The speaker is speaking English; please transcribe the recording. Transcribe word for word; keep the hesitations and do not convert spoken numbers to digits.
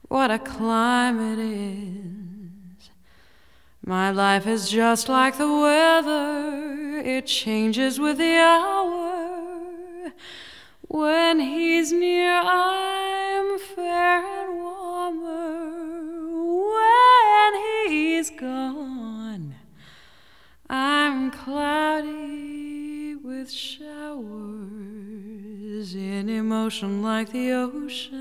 what a climb it is. My life is just like the weather, it changes with the hour. When he's near, I'm fair and warmer. When he's gone, I'm cloudy with showers, in emotion like the ocean.